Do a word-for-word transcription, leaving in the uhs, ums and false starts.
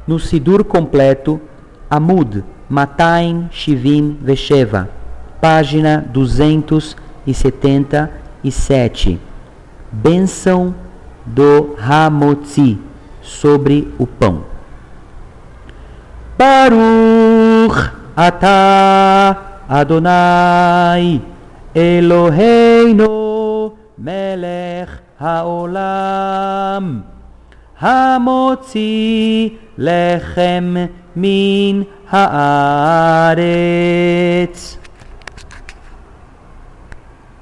no Sidur completo, Amud Mataim Shivim Vesheva, página duzentos e setenta e sete. Bênção do Hamotzi, sobre o pão. Baruch atah Adonai Eloheinu melech haolam hamotzi lechem min haaretz.